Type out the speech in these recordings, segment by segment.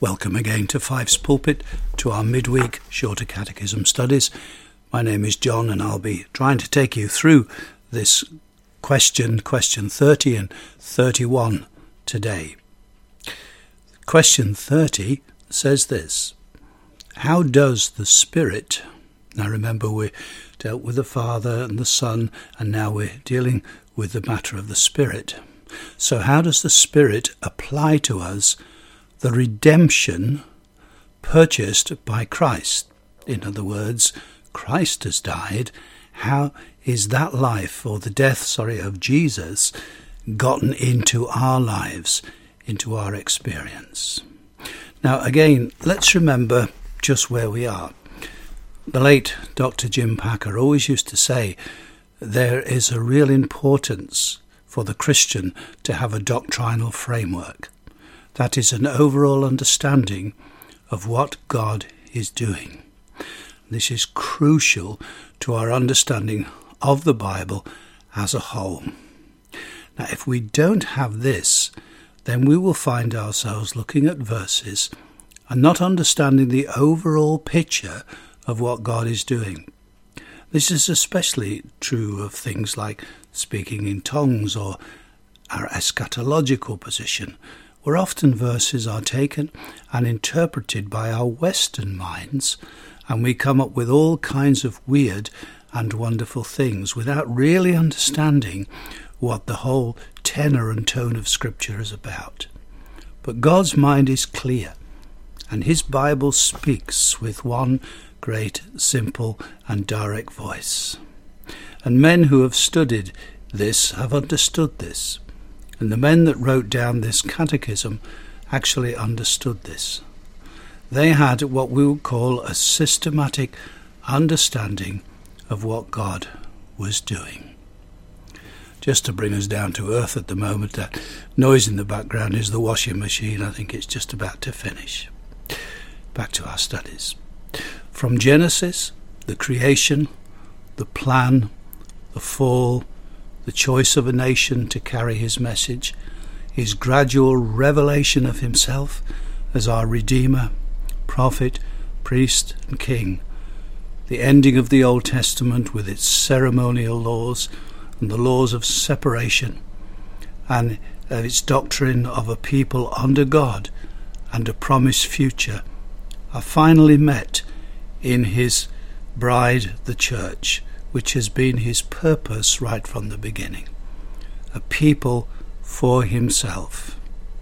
Welcome again to Fife's Pulpit, to our midweek Shorter Catechism studies. My name is John, and I'll be trying to take you through this question 30 and 31 today. Question 30 says this: how does the Spirit, now remember we dealt with the Father and the Son, and now we're dealing with the matter of the Spirit. So how does the Spirit apply to us the redemption purchased by Christ? In other words, Christ has died. How is that life, or the death, of Jesus, gotten into our lives, into our experience? Now again, let's remember just where we are. The late Dr. Jim Packer always used to say there is a real importance for the Christian to have a doctrinal framework. That is an overall understanding of what God is doing. This is crucial to our understanding of the Bible as a whole. Now, if we don't have this, then we will find ourselves looking at verses and not understanding the overall picture of what God is doing. This is especially true of things like speaking in tongues or our eschatological position, where often verses are taken and interpreted by our Western minds, and we come up with all kinds of weird and wonderful things without really understanding what the whole tenor and tone of Scripture is about. But God's mind is clear, and His Bible speaks with one great, simple and direct voice. And men who have studied this have understood this. And the men that wrote down this catechism actually understood this. They had what we would call a systematic understanding of what God was doing. Just to bring us down to earth at the moment, that noise in the background is the washing machine. I think it's just about to finish. Back to our studies. From Genesis, the creation, the plan, the fall, the choice of a nation to carry His message, His gradual revelation of Himself as our Redeemer, Prophet, Priest and King, the ending of the Old Testament with its ceremonial laws and the laws of separation, and its doctrine of a people under God and a promised future, are finally met in His bride, the Church, which has been His purpose right from the beginning. A people for Himself.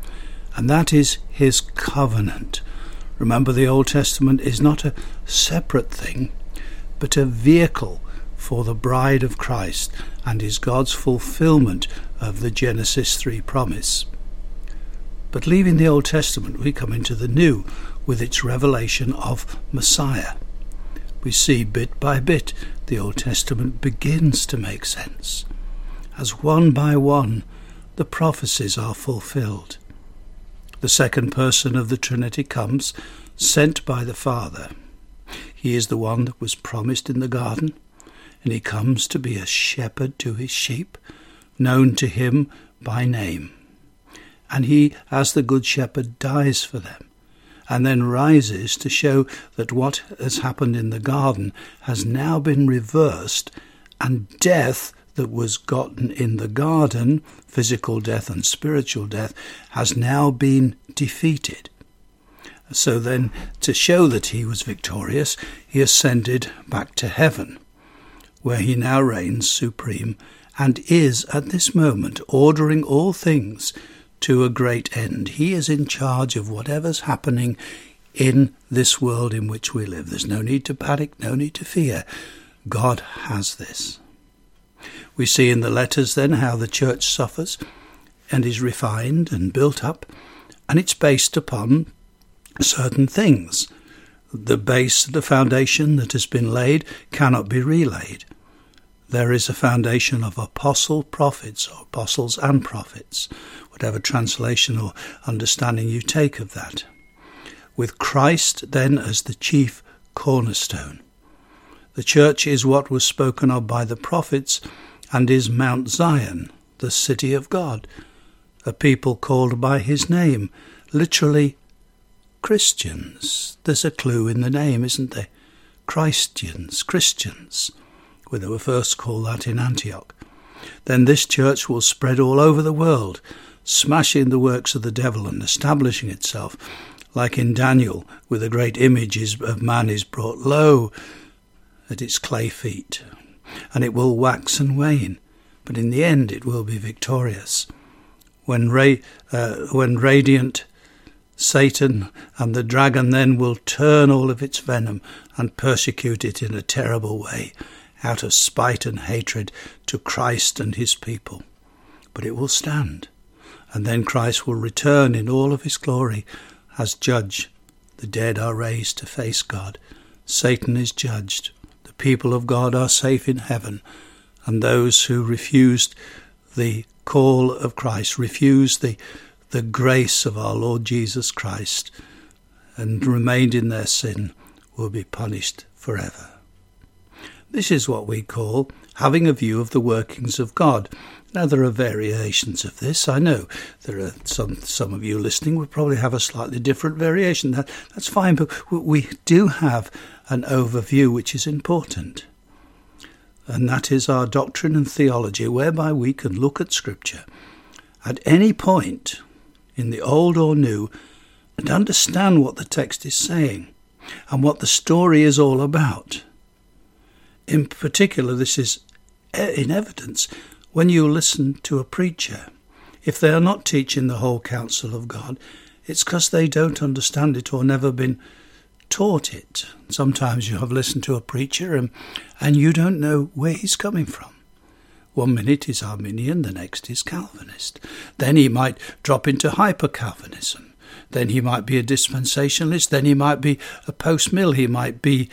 And that is His covenant. Remember, the Old Testament is not a separate thing, but a vehicle for the bride of Christ, and is God's fulfillment of the Genesis 3 promise. But leaving the Old Testament, we come into the New with its revelation of Messiah. We see bit by bit the Old Testament begins to make sense, as one by one the prophecies are fulfilled. The second person of the Trinity comes, sent by the Father. He is the one that was promised in the garden, and He comes to be a shepherd to His sheep, known to Him by name. And He, as the Good Shepherd, dies for them, and then rises to show that what has happened in the garden has now been reversed, and death that was gotten in the garden, physical death and spiritual death, has now been defeated. So then, to show that He was victorious, He ascended back to heaven, where He now reigns supreme and is at this moment ordering all things to a great end. He is in charge of whatever's happening in this world in which we live. There's no need to panic, no need to fear. God has this. We see in the letters then how the church suffers and is refined and built up, and it's based upon certain things. The base, the foundation that has been laid cannot be relaid. There is a foundation of prophets, or apostles and prophets, whatever translation or understanding you take of that, with Christ then as the chief cornerstone. The church is what was spoken of by the prophets, and is Mount Zion, the city of God, a people called by His name, literally Christians. There's a clue in the name, isn't there? Christians, Christians, where they were first called that in Antioch. Then this church will spread all over the world, smashing the works of the devil and establishing itself, like in Daniel, where the great image of man is brought low at its clay feet. And it will wax and wane, but in the end it will be victorious. When radiant Satan and the dragon then will turn all of its venom and persecute it in a terrible way, out of spite and hatred to Christ and his people. But it will stand, and then Christ will return in all of his glory as judge. The dead are raised to face God. Satan is judged. The people of God are safe in heaven, and those who refused the call of Christ, refused the grace of our Lord Jesus Christ, and remained in their sin, will be punished forever. This is what we call having a view of the workings of God. Now, there are variations of this. I know there are some of you listening would probably have a slightly different variation. That's fine, but we do have an overview which is important. And that is our doctrine and theology, whereby we can look at Scripture at any point in the Old or New and understand what the text is saying and what the story is all about. In particular, this is in evidence when you listen to a preacher. If they are not teaching the whole counsel of God, it's because they don't understand it or never been taught it. Sometimes you have listened to a preacher and you don't know where he's coming from. 1 minute he's Arminian, the next is Calvinist. Then he might drop into hyper-Calvinism. Then he might be a dispensationalist. Then he might be a post-mill. He might be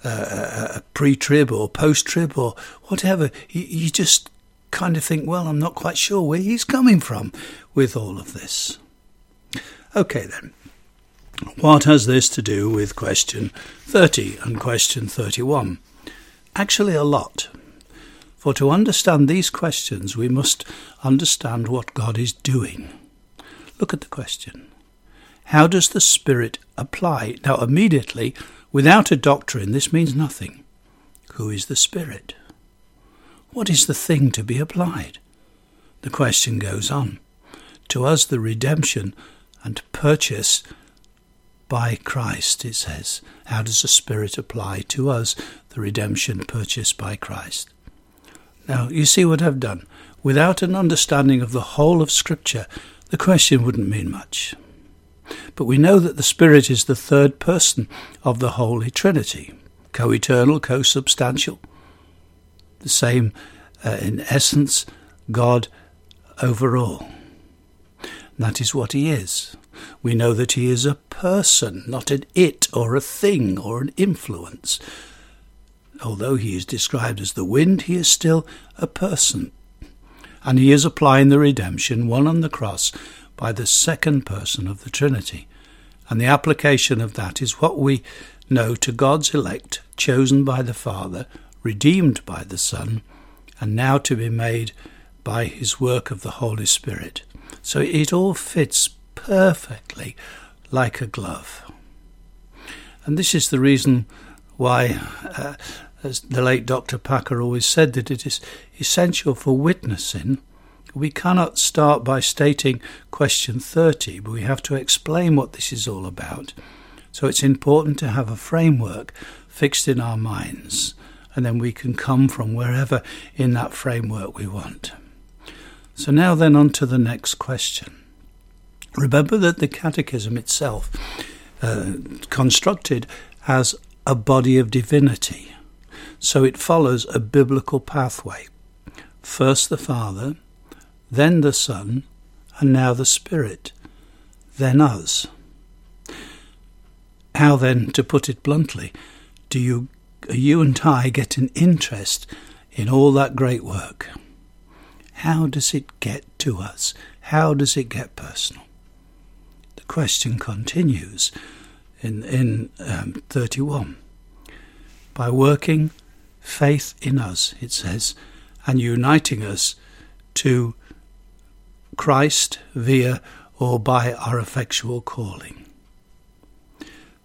a pre-trib or post-trib or whatever. You just kind of think, well, I'm not quite sure where he's coming from with all of this. Okay, then. What has this to do with question 30 and question 31? Actually, a lot. For to understand these questions, we must understand what God is doing. Look at the question. How does the Spirit apply? Now, immediately, without a doctrine, this means nothing. Who is the Spirit? What is the thing to be applied? The question goes on. To us, the redemption and purchase by Christ, it says. How does the Spirit apply to us, the redemption purchased by Christ? Now, you see what I've done. Without an understanding of the whole of Scripture, the question wouldn't mean much. But we know that the Spirit is the third person of the Holy Trinity, co-eternal, co-substantial, the same in essence, God over all. That is what he is. We know that he is a person, not an it or a thing or an influence. Although he is described as the wind, he is still a person. And he is applying the redemption won on the cross by the second person of the Trinity. And the application of that is what we know to God's elect, chosen by the Father, redeemed by the Son, and now to be made by his work of the Holy Spirit. So it all fits perfectly like a glove. And this is the reason why, as the late Dr. Packer always said, that it is essential for witnessing. We cannot start by stating question 30, but we have to explain what this is all about. So it's important to have a framework fixed in our minds, and then we can come from wherever in that framework we want. So now then on to the next question. Remember that the Catechism itself constructed as a body of divinity. So it follows a biblical pathway. First the Father, then the Son, and now the Spirit, then us. How then, to put it bluntly, do you and I get an interest in all that great work? How does it get to us? How does it get personal? The question continues in 31. By working faith in us, it says, and uniting us to Christ via or by our effectual calling.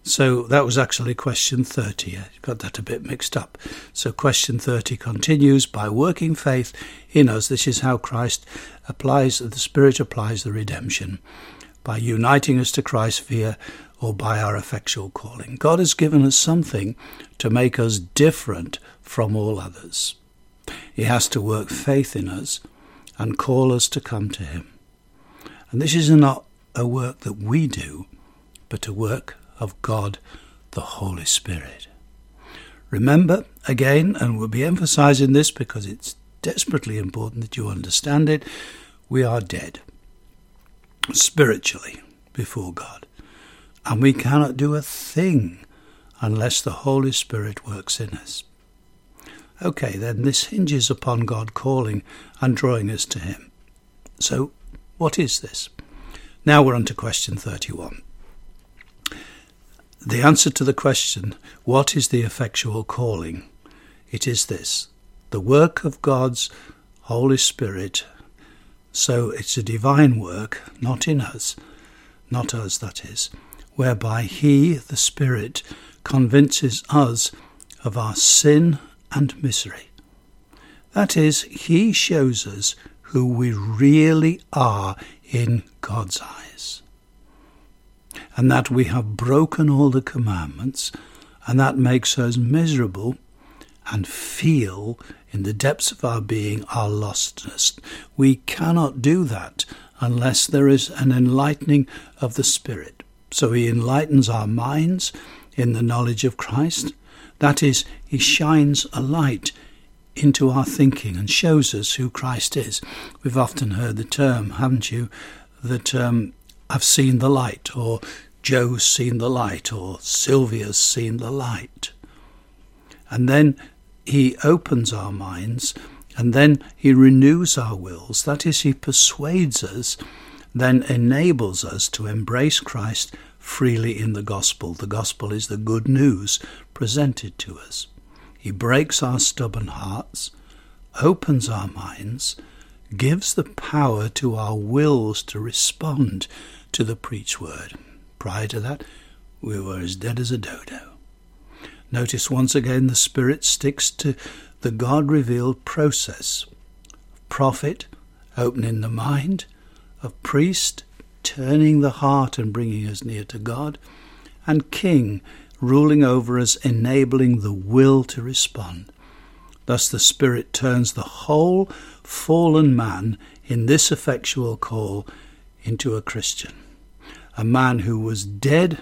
So that was actually question 30. I got that a bit mixed up. So question 30 continues, by working faith in us, this is how the Spirit applies the redemption, by uniting us to Christ via or by our effectual calling. God has given us something to make us different from all others. He has to work faith in us and call us to come to him. And this is not a work that we do, but a work of God, the Holy Spirit. Remember, again, and we'll be emphasizing this because it's desperately important that you understand it, we are dead spiritually before God. And we cannot do a thing unless the Holy Spirit works in us. Okay, then this hinges upon God calling and drawing us to him. So, what is this? Now we're on to question 31. The answer to the question, what is the effectual calling? It is this, the work of God's Holy Spirit. So it's a divine work, not in us, not us that is, whereby he, the Spirit, convinces us of our sin and misery. That is, he shows us who we really are in God's eyes, and that we have broken all the commandments, and that makes us miserable and feel in the depths of our being our lostness. We cannot do that unless there is an enlightening of the Spirit. So he enlightens our minds in the knowledge of Christ. That is, he shines a light into our thinking and shows us who Christ is. We've often heard the term, haven't you, that I've seen the light, or Joe's seen the light, or Sylvia's seen the light. And then he opens our minds, and then he renews our wills. That is, he persuades us, then enables us to embrace Christ freely in the gospel. The gospel is the good news presented to us. He breaks our stubborn hearts, opens our minds, gives the power to our wills to respond to the preached word. Prior to that, we were as dead as a dodo. Notice once again the Spirit sticks to the God-revealed process. Prophet, opening the mind, of priest, turning the heart and bringing us near to God, and king, ruling over us, enabling the will to respond. Thus the Spirit turns the whole fallen man in this effectual call into a Christian, a man who was dead,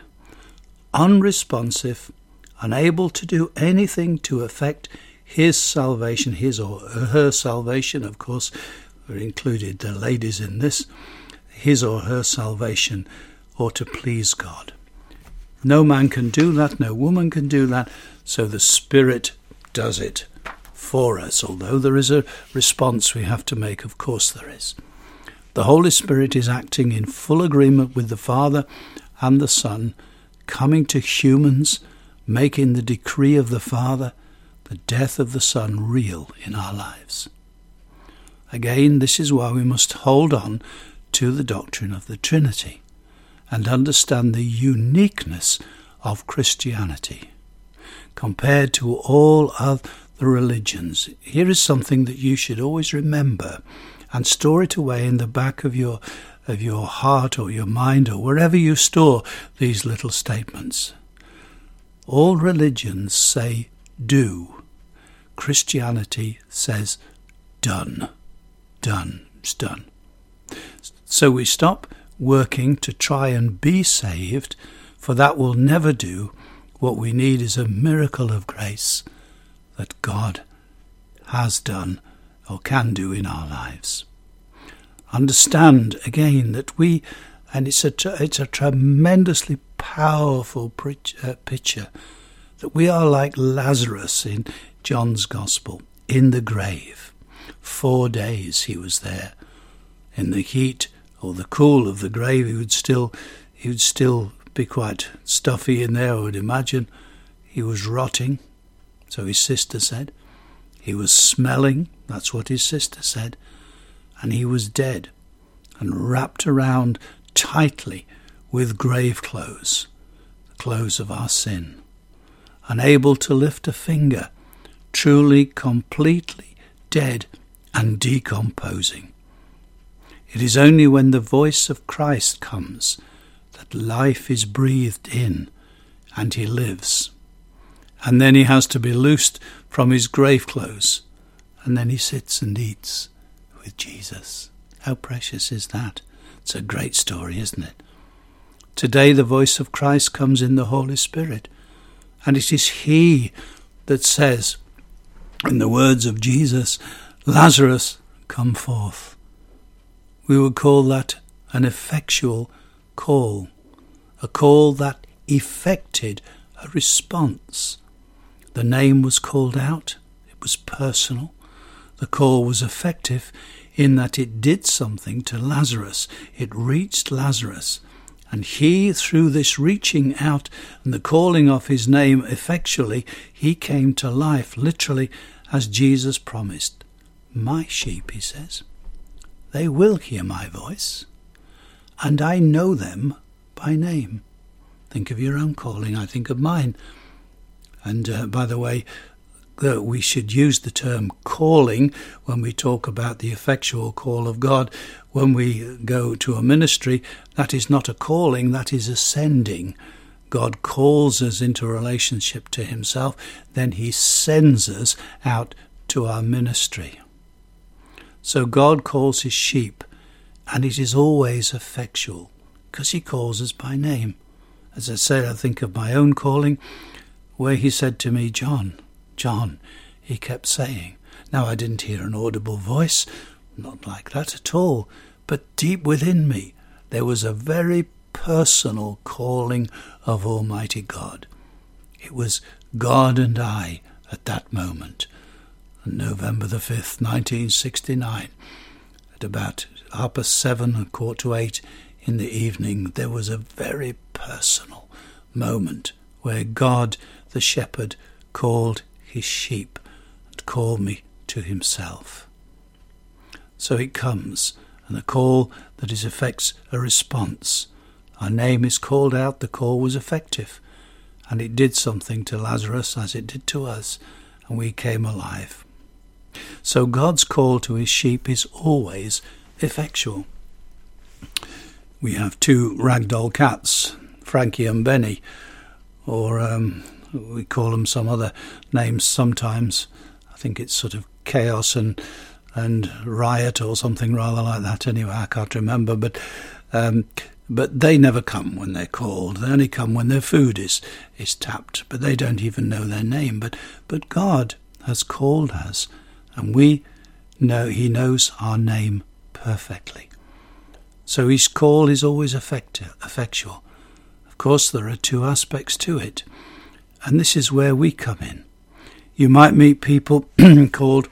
unresponsive, unable to do anything to affect his salvation, his or her salvation. Of course, we're included the ladies in this, his or her salvation, or to please God. No man can do that, no woman can do that, so the Spirit does it for us. Although there is a response we have to make, of course there is. The Holy Spirit is acting in full agreement with the Father and the Son, coming to humans, making the decree of the Father, the death of the Son, real in our lives. Again, this is why we must hold on to the doctrine of the Trinity and understand the uniqueness of Christianity compared to all other religions. Here is something that you should always remember and store it away in the back of your heart or your mind or wherever you store these little statements. All religions say do. Christianity says done. Done. It's done. So we stop working to try and be saved, for that will never do. What we need is a miracle of grace that God has done or can do in our lives. Understand again that and it's a tremendously powerful picture, that we are like Lazarus in John's Gospel, in the grave. 4 days he was there. In the heat or the cool of the grave, he would still be quite stuffy in there, I would imagine. He was rotting, so his sister said. He was smelling, that's what his sister said. And he was dead and wrapped around tightly with grave clothes clothes of our sin, unable to lift a finger, truly, completely dead and decomposing. It is only when the voice of Christ comes that life is breathed in and he lives. And then he has to be loosed from his grave clothes, and then he sits and eats with Jesus. How precious is that? It's a great story, isn't it? Today the voice of Christ comes in the Holy Spirit, and it is he that says, in the words of Jesus, Lazarus, come forth. We would call that an effectual call, a call that effected a response. The name was called out, it was personal. The call was effective in that it did something to Lazarus. It reached Lazarus. And he, through this reaching out and the calling of his name effectually, he came to life, literally, as Jesus promised. My sheep, he says, they will hear my voice, and I know them by name. Think of your own calling, I think of mine. And by the way, we should use the term calling when we talk about the effectual call of God. When we go to a ministry, that is not a calling, that is ascending. God calls us into a relationship to himself, then he sends us out to our ministry. So God calls his sheep, and it is always effectual, because he calls us by name. As I said, I think of my own calling, where he said to me, John, John, he kept saying. Now I didn't hear an audible voice, not like that at all, but deep within me there was a very personal calling of Almighty God. It was God and I at that moment. On November the 5th, 1969, at about 7:30, 7:45 in the evening, there was a very personal moment where God, the shepherd, called his sheep and called me to himself. So it comes, and the call that is effects a response. Our name is called out, the call was effective, and it did something to Lazarus as it did to us, and we came alive. So God's call to his sheep is always effectual. We have two ragdoll cats, Frankie and Benny, or we call them some other names sometimes. I think it's sort of Chaos and Riot or something rather like that. Anyway, I can't remember, but they never come when they're called. They only come when their food is tapped, but they don't even know their name. But God has called us, and we know he knows our name perfectly. So his call is always effectual. Of course, there are two aspects to it, and this is where we come in. You might meet people called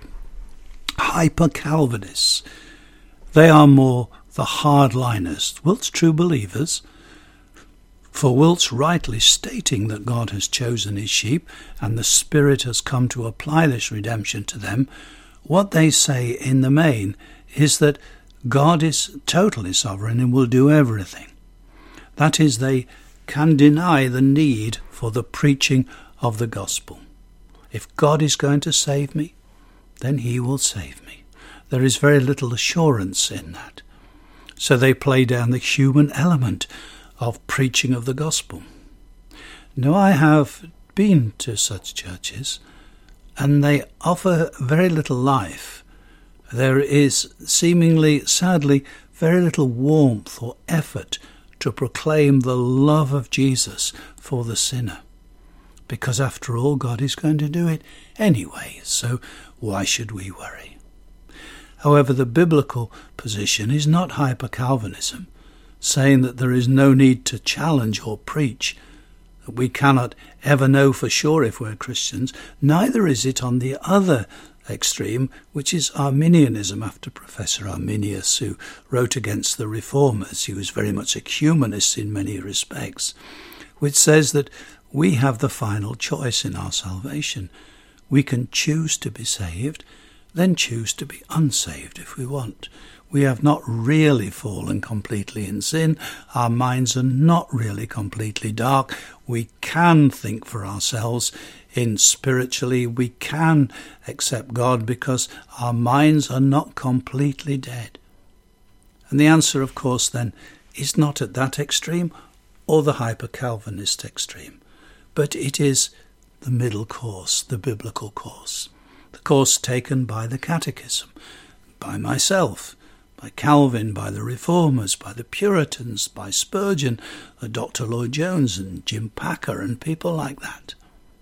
hyper-Calvinists. They are more the hardliners, whilst true believers. For whilst rightly stating that God has chosen his sheep and the Spirit has come to apply this redemption to them, what they say in the main is that God is totally sovereign and will do everything. That is, they can deny the need for the preaching of the gospel. If God is going to save me, then he will save me. There is very little assurance in that. So they play down the human element of preaching of the gospel. Now, I have been to such churches, and they offer very little life. There is seemingly, sadly, very little warmth or effort to proclaim the love of Jesus for the sinner. Because after all, God is going to do it anyway, so why should we worry? However, the biblical position is not hyper-Calvinism, saying that there is no need to challenge or preach, that we cannot ever know for sure if we're Christians. Neither is it on the other extreme, which is Arminianism, after Professor Arminius, who wrote against the Reformers. He was very much a humanist in many respects, which says that we have the final choice in our salvation. We can choose to be saved, then choose to be unsaved if we want. We have not really fallen completely in sin. Our minds are not really completely dark. We can think for ourselves spiritually. We can accept God because our minds are not completely dead. And the answer, of course, then, is not at that extreme or the hyper-Calvinist extreme, but it is the middle course, the biblical course, the course taken by the Catechism, by myself, by Calvin, by the Reformers, by the Puritans, by Spurgeon, Dr. Lloyd-Jones and Jim Packer and people like that.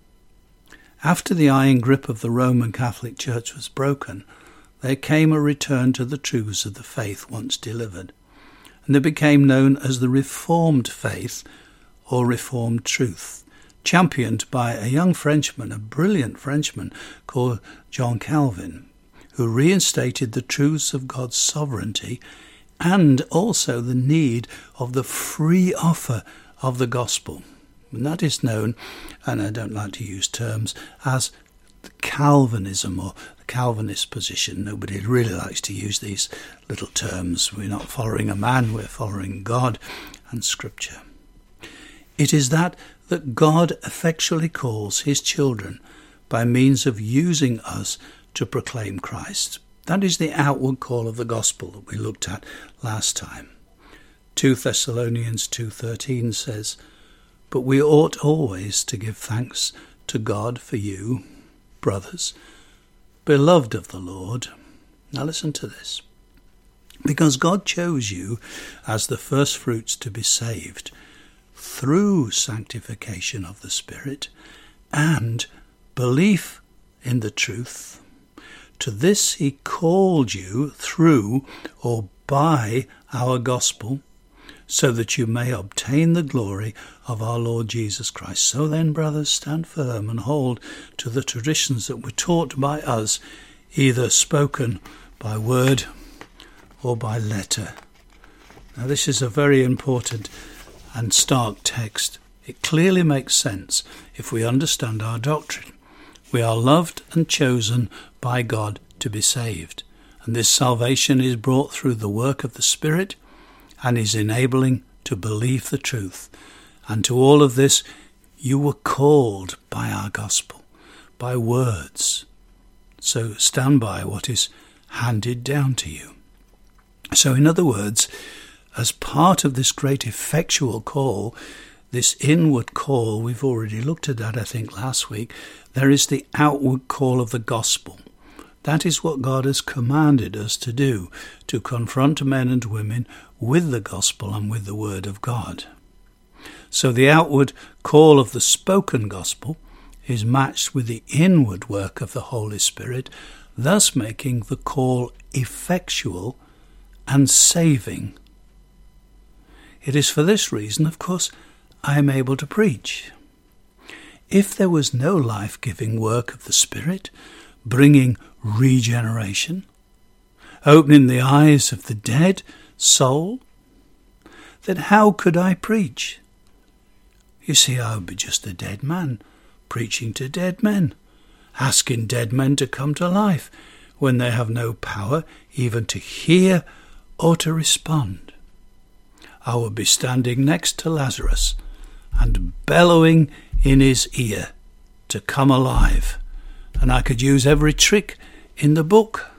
After the iron grip of the Roman Catholic Church was broken, there came a return to the truths of the faith once delivered, and they became known as the Reformed faith or Reformed truth, championed by a young Frenchman, a brilliant Frenchman called John Calvin, who reinstated the truths of God's sovereignty and also the need of the free offer of the gospel. And that is known, and I don't like to use terms, as Calvinism or the Calvinist position. Nobody really likes to use these little terms. We're not following a man, we're following God and Scripture. It is that God effectually calls his children by means of using us to proclaim Christ. That is the outward call of the gospel that we looked at last time. 2 Thessalonians 2:13 says, "But we ought always to give thanks to God for you, brothers, beloved of the Lord." Now listen to this. "Because God chose you as the first fruits to be saved through sanctification of the Spirit and belief in the truth. To this he called you through or by our gospel, so that you may obtain the glory of our Lord Jesus Christ. So then, brothers, stand firm and hold to the traditions that were taught by us, either spoken by word or by letter." Now this is a very important and stark text. It clearly makes sense if we understand our doctrine. We are loved and chosen by God to be saved, and this salvation is brought through the work of the Spirit and is enabling to believe the truth. And to all of this, you were called by our gospel, by words. So stand by what is handed down to you. So in other words, as part of this great effectual call, this inward call, we've already looked at that, I think, last week, there is the outward call of the gospel. That is what God has commanded us to do, to confront men and women with the gospel and with the word of God. So the outward call of the spoken gospel is matched with the inward work of the Holy Spirit, thus making the call effectual and saving. It is for this reason, of course, I am able to preach. If there was no life-giving work of the Spirit, bringing regeneration, opening the eyes of the dead soul, then how could I preach? You see, I would be just a dead man, preaching to dead men, asking dead men to come to life when they have no power even to hear or to respond. I would be standing next to Lazarus and bellowing in his ear to come alive, and I could use every trick in the book.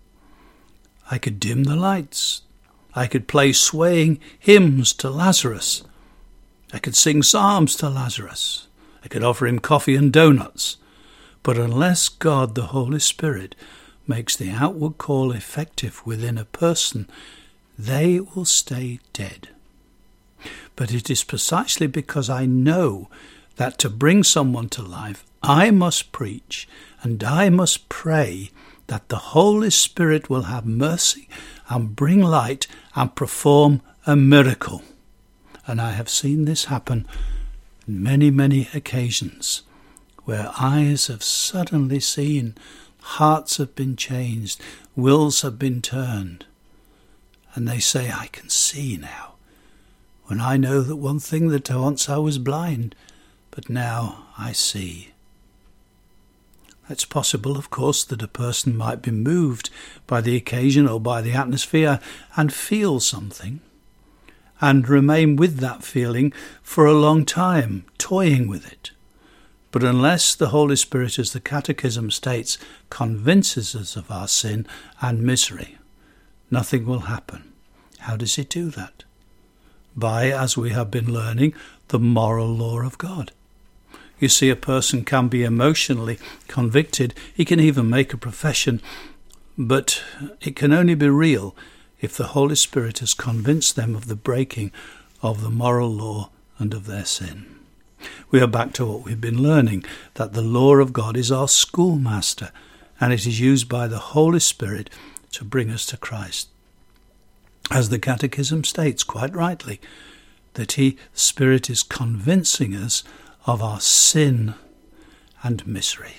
I could dim the lights. I could play swaying hymns to Lazarus. I could sing psalms to Lazarus. I could offer him coffee and donuts. But unless God, the Holy Spirit, makes the outward call effective within a person, they will stay dead. But it is precisely because I know that to bring someone to life, I must preach and I must pray that the Holy Spirit will have mercy and bring light and perform a miracle. And I have seen this happen on many, many occasions, where eyes have suddenly seen, hearts have been changed, wills have been turned. And they say, I can see now, when I know that one thing that once I was blind, but now I see. It's possible, of course, that a person might be moved by the occasion or by the atmosphere and feel something. and remain with that feeling for a long time, toying with it. But unless the Holy Spirit, as the Catechism states, convinces us of our sin and misery, nothing will happen. How does he do that? By, as we have been learning, the moral law of God. You see, a person can be emotionally convicted. He can even make a profession, but it can only be real if the Holy Spirit has convinced them of the breaking of the moral law and of their sin. We are back to what we've been learning, that the law of God is our schoolmaster, and it is used by the Holy Spirit to bring us to Christ. As the Catechism states quite rightly, that the Spirit is convincing us of our sin and misery.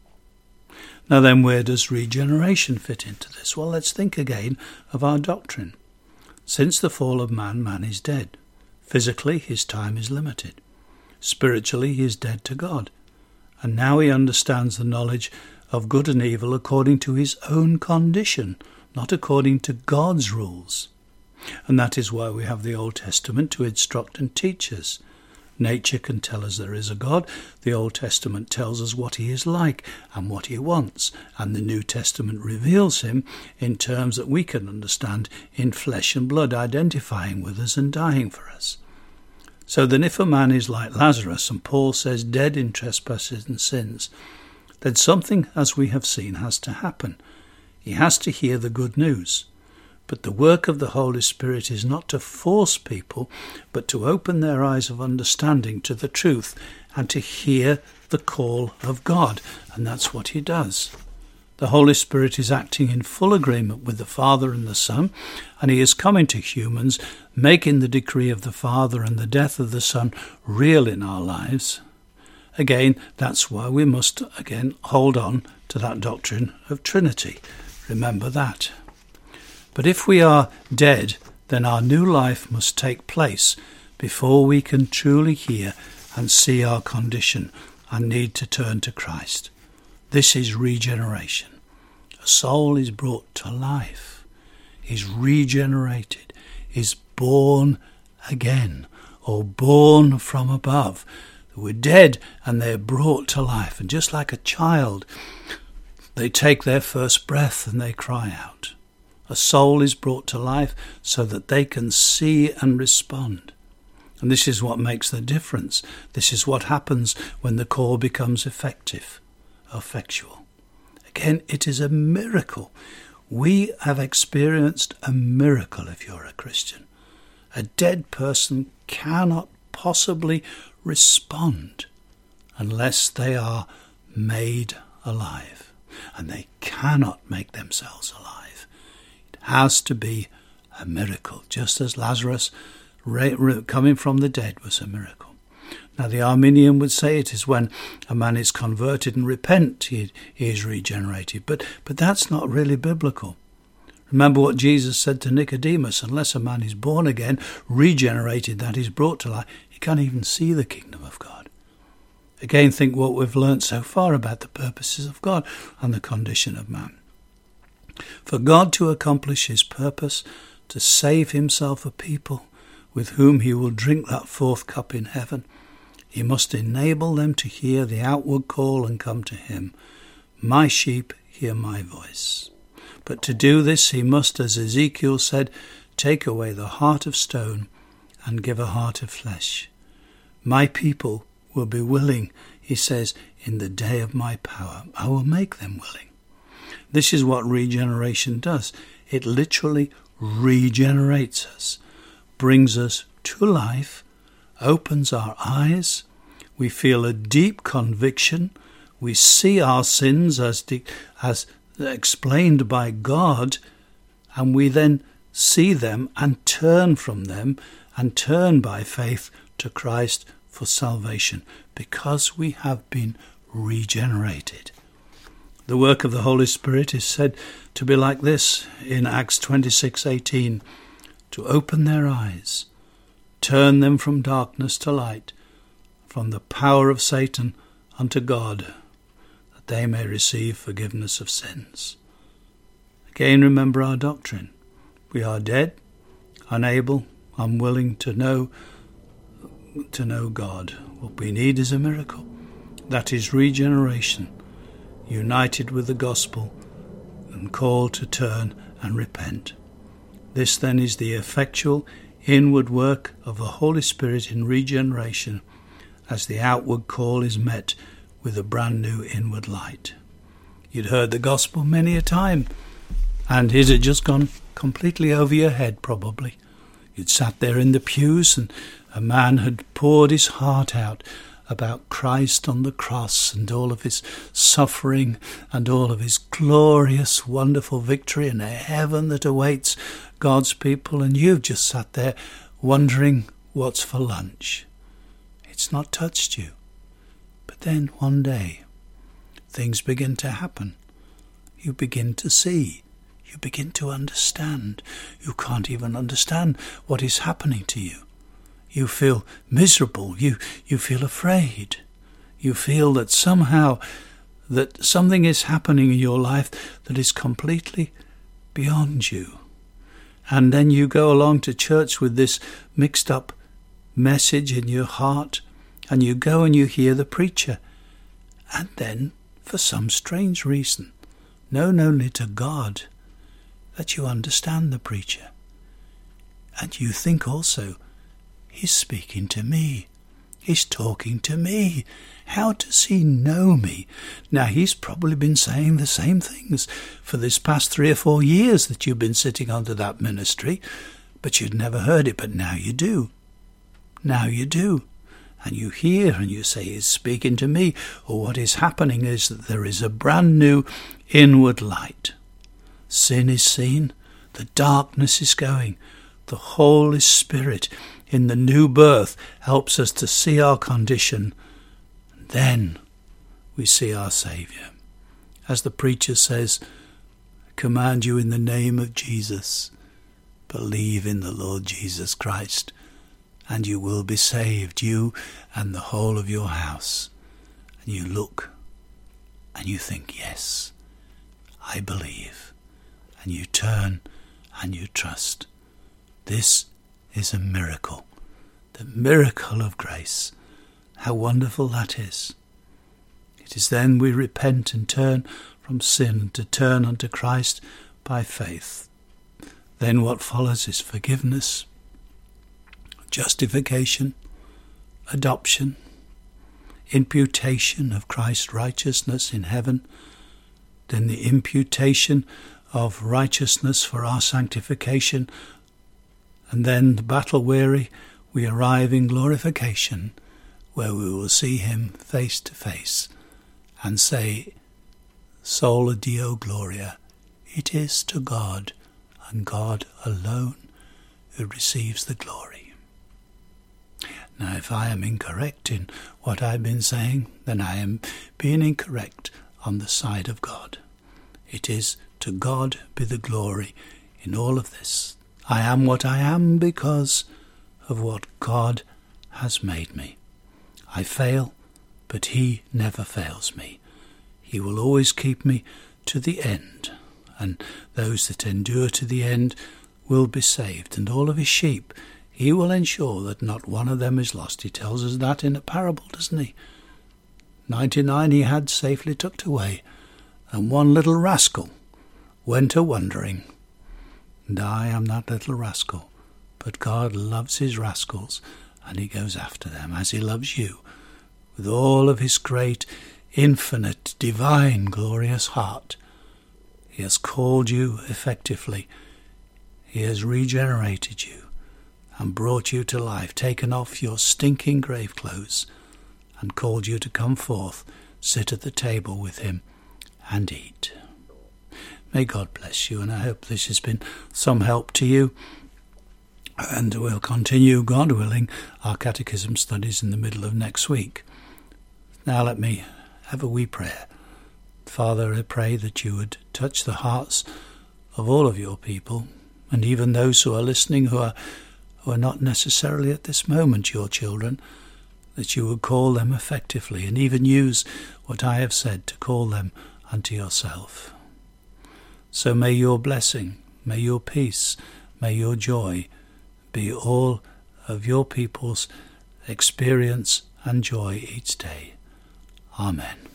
Now then, where does regeneration fit into this? Well, let's think again of our doctrine. Since the fall of man, man is dead. Physically, his time is limited. Spiritually, he is dead to God. And now he understands the knowledge of good and evil according to his own condition, not according to God's rules. And that is why we have the Old Testament to instruct and teach us. Nature can tell us there is a God. The Old Testament tells us what he is like and what he wants. And the New Testament reveals him in terms that we can understand in flesh and blood, identifying with us and dying for us. So then if a man is like Lazarus, and Paul says dead in trespasses and sins, then something, as we have seen, has to happen. He has to hear the good news. But the work of the Holy Spirit is not to force people, but to open their eyes of understanding to the truth and to hear the call of God. And that's what he does. The Holy Spirit is acting in full agreement with the Father and the Son, and he is coming to humans, making the decree of the Father and the death of the Son real in our lives. Again, that's why we must, hold on to that doctrine of Trinity. Remember that. But if we are dead, then our new life must take place before we can truly hear and see our condition and need to turn to Christ. This is regeneration. A soul is brought to life, is regenerated, is born again, or born from above. We're dead and they're brought to life. And just like a child, they take their first breath and they cry out. A soul is brought to life so that they can see and respond. And this is what makes the difference. This is what happens when the call becomes effectual. Again, it is a miracle. We have experienced a miracle if you're a Christian. A dead person cannot possibly respond unless they are made alive. And they cannot make themselves alive. It has to be a miracle, just as Lazarus coming from the dead was a miracle. Now the Arminian would say it is when a man is converted and repent, he is regenerated. But that's not really biblical. Remember what Jesus said to Nicodemus, unless a man is born again, regenerated, that is brought to life, he can't even see the kingdom of God. Again, think what we've learnt so far about the purposes of God and the condition of man. For God to accomplish his purpose, to save himself a people with whom he will drink that fourth cup in heaven, he must enable them to hear the outward call and come to him. My sheep hear my voice. But to do this he must, as Ezekiel said, take away the heart of stone and give a heart of flesh. My people will be willing, he says, in the day of my power. I will make them willing. This is what regeneration does. It literally regenerates us, brings us to life, opens our eyes, we feel a deep conviction, we see our sins as explained by God, and we then see them and turn from them and turn by faith to Christ for salvation, because we have been regenerated. The work of the Holy Spirit is said to be like this in Acts 26:18, to open their eyes, turn them from darkness to light, from the power of Satan unto God, that they may receive forgiveness of sins. Again, remember our doctrine. We are dead, unable I'm willing to know God. What we need is a miracle. That is regeneration, united with the gospel and called to turn and repent. This then is the effectual inward work of the Holy Spirit in regeneration, as the outward call is met with a brand new inward light. You'd heard the gospel many a time, and it had just gone completely over your head probably. You'd sat there in the pews and a man had poured his heart out about Christ on the cross and all of his suffering and all of his glorious, wonderful victory and a heaven that awaits God's people, and you've just sat there wondering what's for lunch. It's not touched you. But then one day, things begin to happen. You begin to see. You begin to understand. You can't even understand what is happening to you. You feel miserable. You feel afraid. You feel that somehow that something is happening in your life that is completely beyond you. And then you go along to church with this mixed up message in your heart, and you go and you hear the preacher. And then, for some strange reason, known only to God, that you understand the preacher. And you think also, he's speaking to me. He's talking to me. How does he know me? Now, he's probably been saying the same things for this past 3 or 4 years that you've been sitting under that ministry, but you'd never heard it, but now you do. Now you do. And you hear and you say, he's speaking to me. Or what is happening is that there is a brand new inward light. Sin is seen. The darkness is going. The Holy Spirit in the new birth helps us to see our condition. Then we see our Saviour. As the preacher says, I command you in the name of Jesus, believe in the Lord Jesus Christ, and you will be saved, you and the whole of your house. And you look and you think, yes, I believe. And you turn and you trust. This is a miracle, the miracle of grace. How wonderful that is. It is then we repent and turn from sin and to turn unto Christ by faith. Then what follows is forgiveness, justification, adoption, imputation of Christ's righteousness in heaven, then the imputation of righteousness for our sanctification, and then the battle weary, we arrive in glorification, where we will see him face to face and say, Sola Deo Gloria, it is to God and God alone who receives the glory. Now, if I am incorrect in what I've been saying, then I am being incorrect on the side of God. It is to God be the glory in all of this. I am what I am because of what God has made me. I fail, but he never fails me. He will always keep me to the end, and those that endure to the end will be saved, and all of his sheep he will ensure that not one of them is lost. He tells us that in a parable, doesn't he? 99 he had safely tucked away, and one little rascal went a-wandering. And I am that little rascal, but God loves his rascals, and he goes after them as he loves you, with all of his great, infinite, divine, glorious heart. He has called you effectively. He has regenerated you and brought you to life, taken off your stinking grave clothes, and called you to come forth, sit at the table with him, and eat. May God bless you, and I hope this has been some help to you. And we'll continue, God willing, our catechism studies in the middle of next week. Now let me have a wee prayer. Father, I pray that you would touch the hearts of all of your people, and even those who are listening who are not necessarily at this moment your children, that you would call them effectively and even use what I have said to call them unto yourself. So may your blessing, may your peace, may your joy be all of your people's experience and joy each day. Amen.